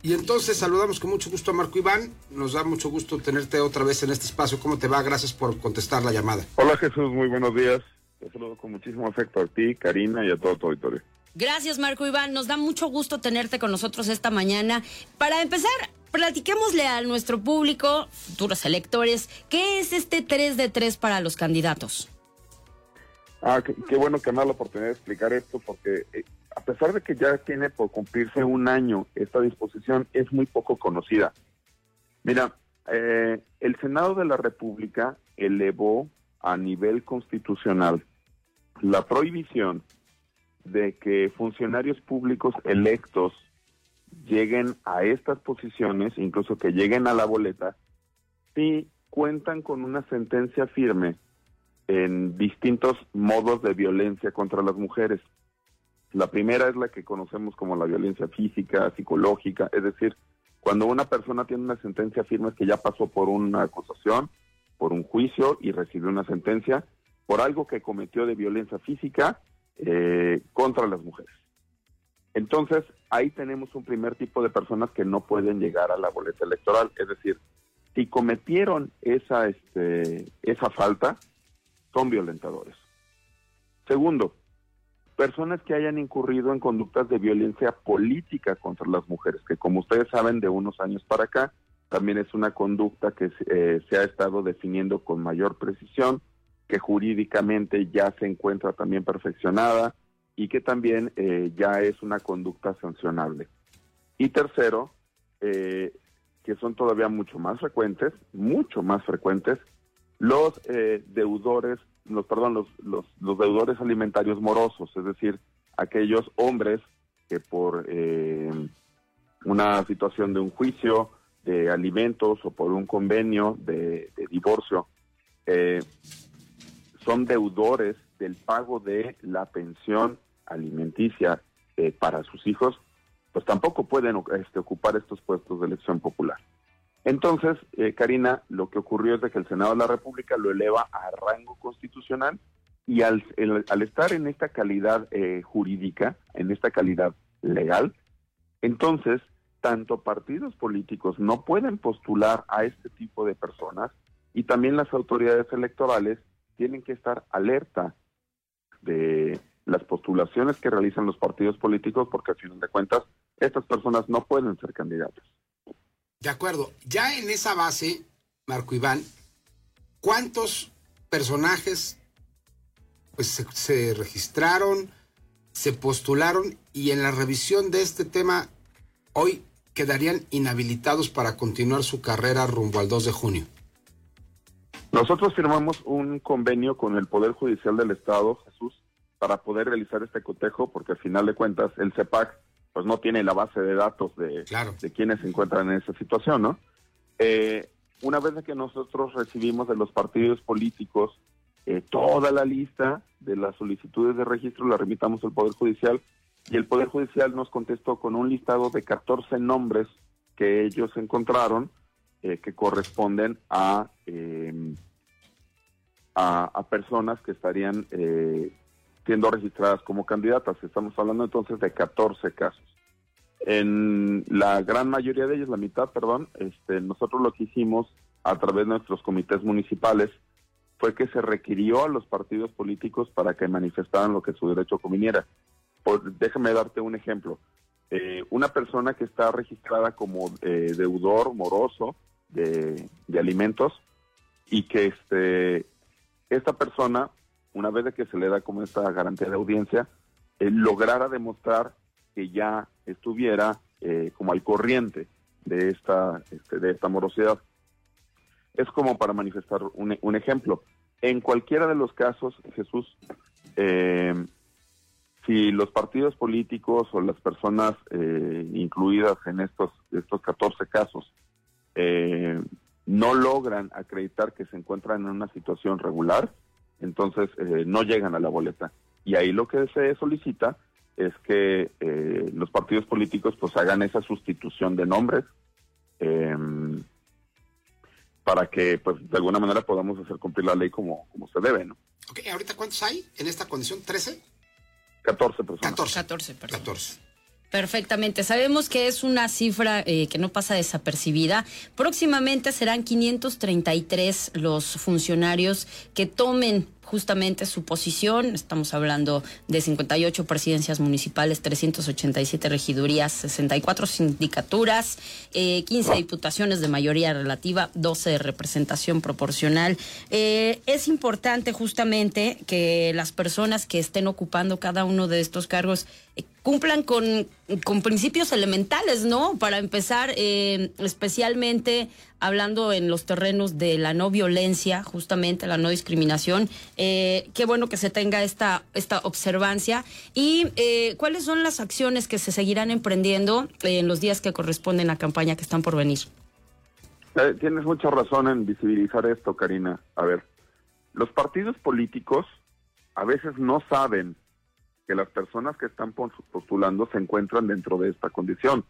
Y entonces saludamos con mucho gusto a Marco Iván. Nos da mucho gusto tenerte otra vez en este espacio. ¿Cómo te va? Gracias por contestar la llamada. Hola Jesús, muy buenos días. Te saludo con muchísimo afecto a ti, Karina, y a todo tu auditorio. Gracias, Marco Iván. Nos da mucho gusto tenerte con nosotros esta mañana. Para empezar, platiquémosle a nuestro público, futuros electores, ¿qué es este 3 de 3 para los candidatos? Qué bueno que me da la oportunidad de explicar esto, porque a pesar de que ya tiene por cumplirse un año esta disposición, es muy poco conocida. Mira, el Senado de la República elevó a nivel constitucional la prohibición de que funcionarios públicos electos lleguen a estas posiciones, incluso que lleguen a la boleta, si cuentan con una sentencia firme en distintos modos de violencia contra las mujeres. La primera es la que conocemos como la violencia física, psicológica, es decir, cuando una persona tiene una sentencia firme es que ya pasó por una acusación, por un juicio y recibió una sentencia por algo que cometió de violencia física contra las mujeres. Entonces, ahí tenemos un primer tipo de personas que no pueden llegar a la boleta electoral, es decir, si cometieron esa falta, son violentadores. Segundo, personas que hayan incurrido en conductas de violencia política contra las mujeres, que como ustedes saben, de unos años para acá, también es una conducta que se ha estado definiendo con mayor precisión, que jurídicamente ya se encuentra también perfeccionada y que también ya es una conducta sancionable. Y tercero, que son todavía mucho más frecuentes, los deudores alimentarios morosos, es decir, aquellos hombres que por una situación de un juicio de alimentos o por un convenio de divorcio, son deudores del pago de la pensión alimenticia para sus hijos, pues tampoco pueden ocupar estos puestos de elección popular. Entonces, Karina, lo que ocurrió es de que el Senado de la República lo eleva a rango constitucional y al estar en esta calidad jurídica, en esta calidad legal, entonces, tanto partidos políticos no pueden postular a este tipo de personas y también las autoridades electorales tienen que estar alerta de las postulaciones que realizan los partidos políticos porque al final de cuentas estas personas no pueden ser candidatas. De acuerdo. Ya en esa base, Marco Iván, ¿cuántos personajes pues se registraron, se postularon y en la revisión de este tema hoy quedarían inhabilitados para continuar su carrera rumbo al 2 de junio? Nosotros firmamos un convenio con el Poder Judicial del Estado, Jesús, para poder realizar este cotejo, porque al final de cuentas el CEPAC pues no tiene la base de datos de quienes se encuentran en esa situación, ¿no? Una vez que nosotros recibimos de los partidos políticos toda la lista de las solicitudes de registro, la remitamos al Poder Judicial, y el Poder Judicial nos contestó con un listado de 14 nombres que ellos encontraron que corresponden a personas que estarían siendo registradas como candidatas. Estamos hablando entonces de 14 casos. En la gran mayoría de ellos, la mitad, nosotros lo que hicimos a través de nuestros comités municipales fue que se requirió a los partidos políticos para que manifestaran lo que su derecho conviniera. Déjame darte un ejemplo. Una persona que está registrada como deudor moroso de alimentos y que esta persona, una vez de que se le da como esta garantía de audiencia, lograra demostrar que ya estuviera como al corriente de esta morosidad. Es como para manifestar un ejemplo. En cualquiera de los casos, Jesús, si los partidos políticos o las personas incluidas en estos 14 casos no logran acreditar que se encuentran en una situación regular, entonces no llegan a la boleta. Y ahí lo que se solicita es que los partidos políticos pues hagan esa sustitución de nombres para que pues de alguna manera podamos hacer cumplir la ley como se debe, ¿no? Ok, ¿ahorita cuántos hay en esta condición? ¿13? 14 personas. 14 personas. 14. Perfectamente. Sabemos que es una cifra que no pasa desapercibida. Próximamente serán 533 los funcionarios que tomen justamente su posición. Estamos hablando de 58 presidencias municipales, 387 regidurías, 64 sindicaturas, 15 diputaciones de mayoría relativa, 12 de representación proporcional. Es importante justamente que las personas que estén ocupando cada uno de estos cargos cumplan con principios elementales, ¿no? Para empezar, especialmente hablando en los terrenos de la no violencia, justamente la no discriminación. Qué bueno que se tenga esta observancia. Y ¿cuáles son las acciones que se seguirán emprendiendo en los días que corresponden a campaña que están por venir? Tienes mucha razón en visibilizar esto, Karina. A ver, los partidos políticos a veces no saben que las personas que están postulando se encuentran dentro de esta condición.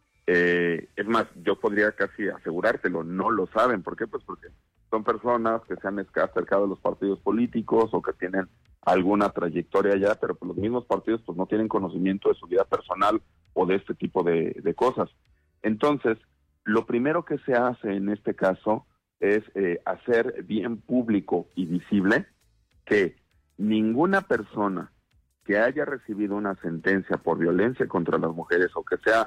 Es más, yo podría casi asegurártelo, no lo saben. ¿Por qué? Pues porque son personas que se han acercado a los partidos políticos o que tienen alguna trayectoria ya, pero pues los mismos partidos pues no tienen conocimiento de su vida personal o de este tipo de cosas. Entonces, lo primero que se hace en este caso es hacer bien público y visible que ninguna persona que haya recibido una sentencia por violencia contra las mujeres o que sea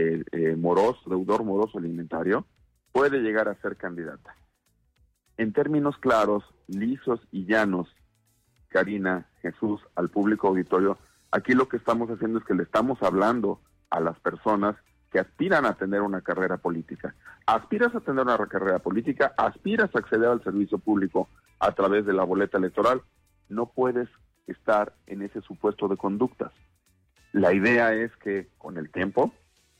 deudor moroso alimentario, puede llegar a ser candidata. En términos claros, lisos y llanos, Karina, Jesús, al público auditorio, aquí lo que estamos haciendo es que le estamos hablando a las personas que aspiran a tener una carrera política. Aspiras a tener una carrera política, aspiras a acceder al servicio público a través de la boleta electoral, no puedes estar en ese supuesto de conductas. La idea es que con el tiempo,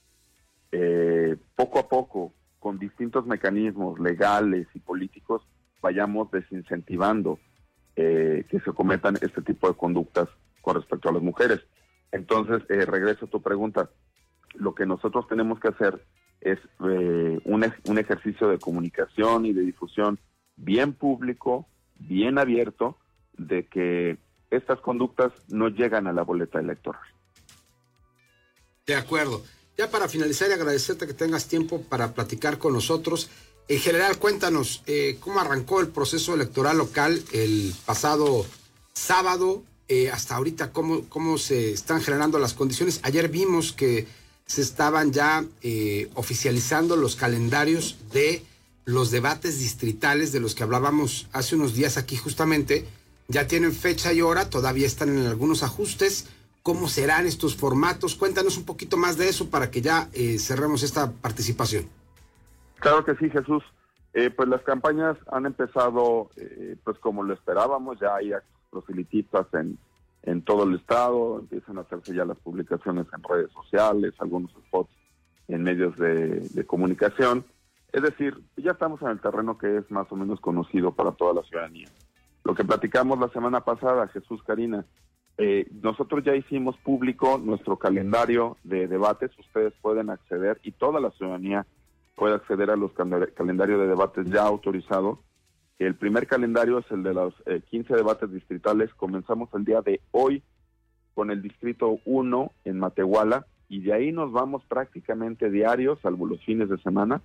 poco a poco, con distintos mecanismos legales y políticos, vayamos desincentivando que se cometan este tipo de conductas con respecto a las mujeres. Entonces, regreso a tu pregunta. Lo que nosotros tenemos que hacer es un ejercicio de comunicación y de difusión bien público, bien abierto, de que estas conductas no llegan a la boleta electoral. De acuerdo. Ya para finalizar y agradecerte que tengas tiempo para platicar con nosotros. En general, cuéntanos cómo arrancó el proceso electoral local el pasado sábado, hasta ahorita cómo se están generando las condiciones. Ayer vimos que se estaban ya oficializando los calendarios de los debates distritales de los que hablábamos hace unos días aquí justamente. Ya tienen fecha y hora, todavía están en algunos ajustes. ¿Cómo serán estos formatos? Cuéntanos un poquito más de eso para que ya cerremos esta participación. Claro que sí, Jesús. Pues las campañas han empezado pues como lo esperábamos. Ya hay proselitistas en todo el estado, empiezan a hacerse ya las publicaciones en redes sociales, algunos spots en medios de comunicación. Es decir, ya estamos en el terreno que es más o menos conocido para toda la ciudadanía. Lo que platicamos la semana pasada, Jesús, Karina, nosotros ya hicimos público nuestro calendario de debates. Ustedes pueden acceder y toda la ciudadanía puede acceder a los calendarios de debates ya autorizados. El primer calendario es el de los 15 debates distritales. Comenzamos el día de hoy con el distrito 1 en Matehuala y de ahí nos vamos prácticamente diarios, salvo los fines de semana,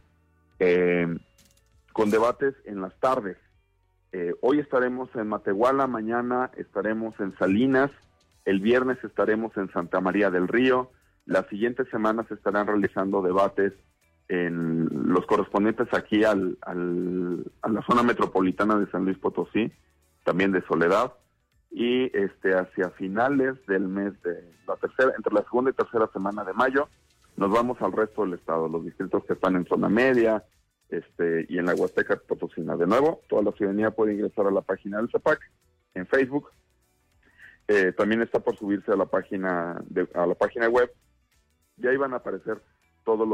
con debates en las tardes. Hoy estaremos en Matehuala, mañana estaremos en Salinas, el viernes estaremos en Santa María del Río, las siguientes semanas se estarán realizando debates en los correspondientes aquí a la zona metropolitana de San Luis Potosí, también de Soledad, y hacia finales del mes entre la segunda y tercera semana de mayo, nos vamos al resto del estado, los distritos que están en zona media, y en la Huasteca Potosina. De nuevo, toda la ciudadanía puede ingresar a la página del CEPAC en Facebook. También está por subirse a la página web y ahí van a aparecer todos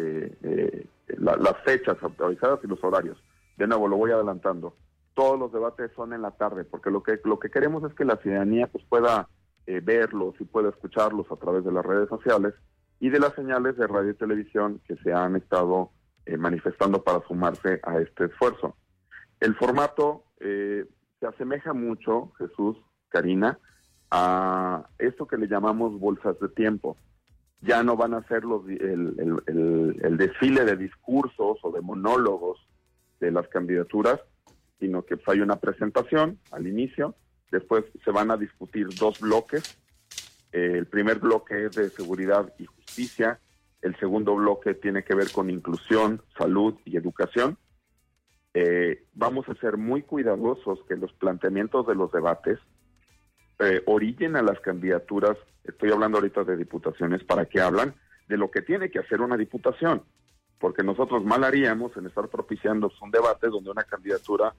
las fechas autorizadas y los horarios. De nuevo, lo voy adelantando. Todos los debates son en la tarde, porque lo que queremos es que la ciudadanía pues pueda verlos y pueda escucharlos a través de las redes sociales y de las señales de radio y televisión que se han estado manifestando para sumarse a este esfuerzo. El formato se asemeja mucho, Jesús, Karina, a esto que le llamamos bolsas de tiempo. ya no van a ser el desfile de discursos o de monólogos de las candidaturas, sino que hay una presentación al inicio, después se van a discutir 2 bloques. El primer bloque es de seguridad y justicia, el segundo bloque tiene que ver con inclusión, salud y educación. Vamos a ser muy cuidadosos que los planteamientos de los debates orillen a las candidaturas, estoy hablando ahorita de diputaciones, para que hablan de lo que tiene que hacer una diputación, porque nosotros mal haríamos en estar propiciando un debate donde una candidatura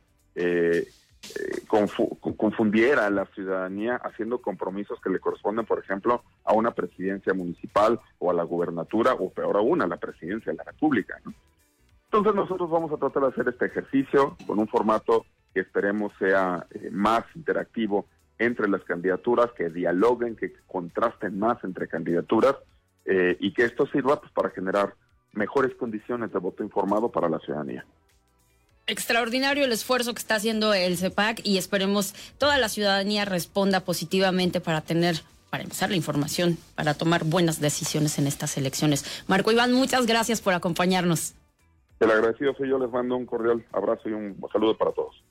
confundiera a la ciudadanía haciendo compromisos que le corresponden, por ejemplo, a una presidencia municipal o a la gubernatura, o peor aún, a la presidencia de la República, ¿no? Entonces nosotros vamos a tratar de hacer este ejercicio con un formato que esperemos sea más interactivo entre las candidaturas, que dialoguen, que contrasten más entre candidaturas, y que esto sirva pues para generar mejores condiciones de voto informado para la ciudadanía. Extraordinario el esfuerzo que está haciendo el CEPAC y esperemos toda la ciudadanía responda positivamente para empezar la información, para tomar buenas decisiones en estas elecciones. Marco Iván, muchas gracias por acompañarnos. El agradecido soy yo, les mando un cordial abrazo y un saludo para todos.